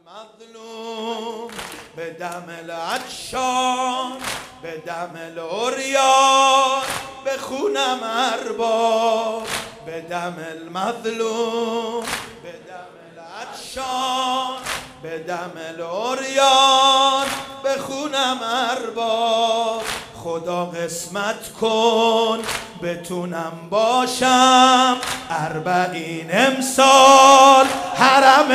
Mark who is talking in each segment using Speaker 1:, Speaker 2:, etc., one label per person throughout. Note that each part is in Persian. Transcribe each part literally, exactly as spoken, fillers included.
Speaker 1: المظلوم به دم العطشان به دم العریان به خونم ارباب به دم المظلوم به دم العطشان به دم العریان به خونم ارباب خدا قسمت کن بتونم باشم اربعین امسال حرم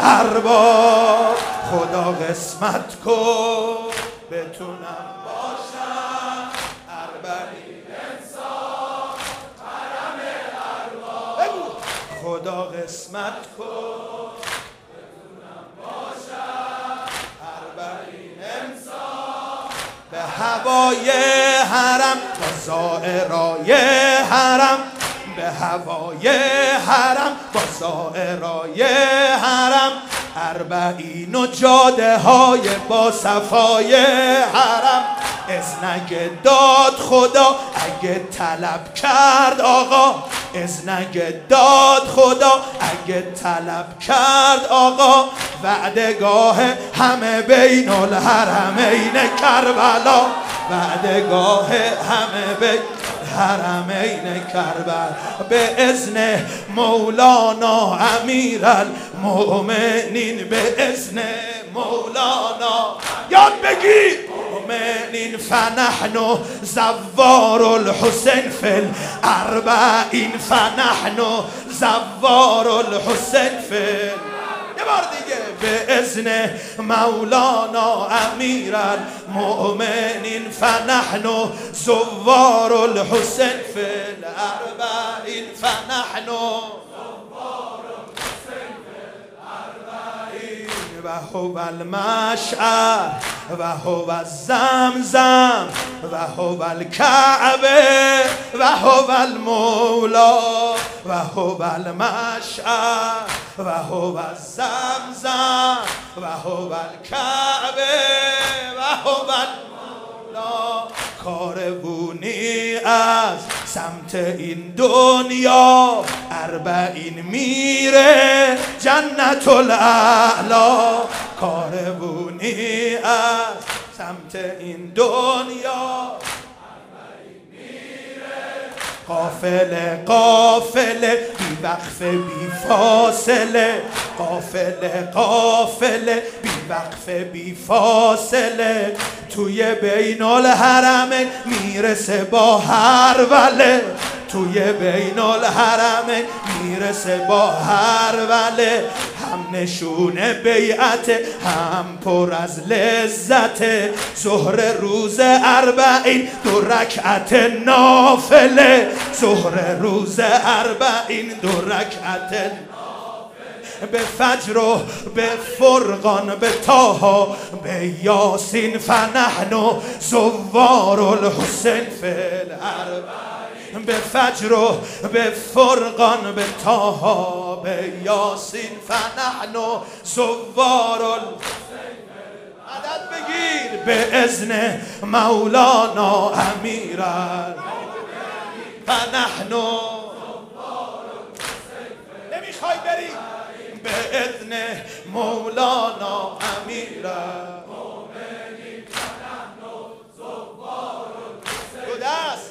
Speaker 1: ارباب خدا قسمت کن بتونم باشم اربعین امسال حرم ارباب بگو خدا قسمت کن بتونم باشم اربعین امسال به هوای حرم با زائرای حرم به هوای حرم با زائرای حرم اربعین و جاده های با صفای حرم اذنگ داد خدا اگه طلب کرد آقا اذنگ داد خدا اگه طلب کرد آقا وعدگاه همه بین الحرمین کربلا وعدگاه همه بین حرمین کربلا به اذن مولانا امیرالمؤمنین به اذن مولانا یاد بگیر مؤمنین فنحن زوار الحسین فی الاربعین فنحن زوار الحسین فی یه بار دیگه به اذن مولانا امیرالمؤمنین فنحن زوار الحسین فی الاربعین فنحن زوار الحسین فی الاربعین و هو المشعر و هو الزمزم و هو الکعبه و هو المولا و هو المشعر و هو الزمزم و هو الکعبه و هو المولا کاروونی از سمت این دنیا اربعین میره جنت الاعلا کاروونی از سمت این دنیا قافله قافله بی وقفه بی فاصله قافله قافله بی وقفه بی فاصله توی بین الحرمین میرسه با هر وله توی بین الحرمین میرسه با هر وله هم نشونه بیعت هم پر از لذت ظهر روز اربعین دو رکعت نافله ظهر روز اربعین دو رکعت به فجر و به فرقان به طه به یاسین فنحن زوار الحسین فی الاربعین به فجر و به فرقان به طه به یاسین فنحن زوار الحسین مدد بگیر به اذن مولانا امیرال فنحن نمیخوای بری به اذن مولانا امیرالمؤمنین فنحن زوار الحسین دو دست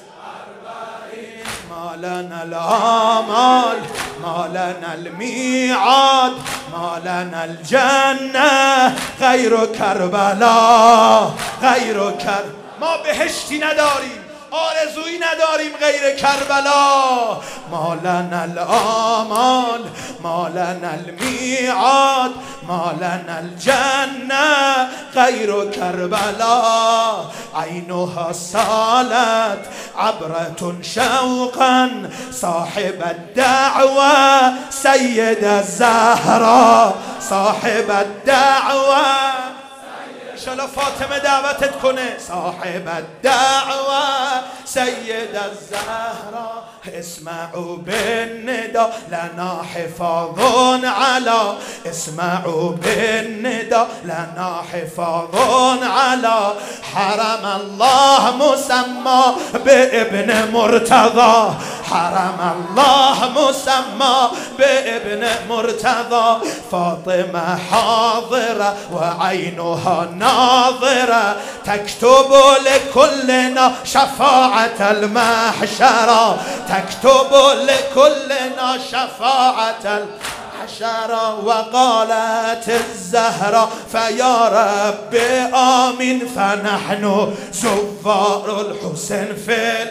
Speaker 1: مالنا الآمال مالنا المیعاد مالنا الجنه غیر کربلا غیر کر ما بهشتی نداریم آرزویی نداریم غیر کربلا مالنا الآمال مالنا المیعاد مالنا الجنه غیر کربلا عینها سالت عبرة شوقا صاحب الدعوة سید الزهرا صاحب الدعوة انشالله فاطمه دعوتت کنه. صاحب الدعوه سید الزهرا اسمعوا بالنداء لنا حفاظ على اسمعوا بالنداء لنا حفاظ على حرم الله مسمى بابن مرتضى حرم الله مسمى بابن مرتضى فاطمة حاضرة وعينها ناظرة تكتب لكلنا شفاعة المحشرة تكتب لكلنا شفاعة المحشرة. وقالت الزهرة فيا رب آمين فنحن زوار الحسين في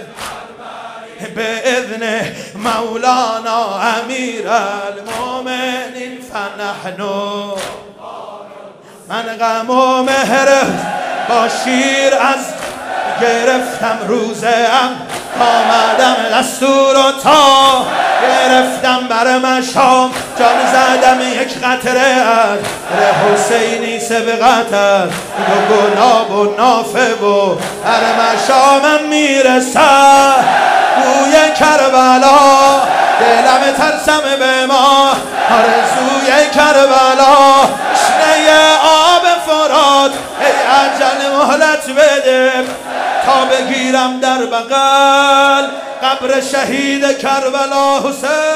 Speaker 1: بإذن مولانا أمير المؤمنين فنحن من غم و مهر با شیر از گرفتم روزم آمدم دستور و تا گرفتم بر مشام جان زدم یک قطره از ره حسینی سبقت دو گلاب و نافه و بر مشامم میرسد بوی کربلا دلم ترسم به ما آرزوی کربلا شنه آب فرات ای عجل مهلت بده تا بگیرم در بغل قبر شهید کربلا حسین.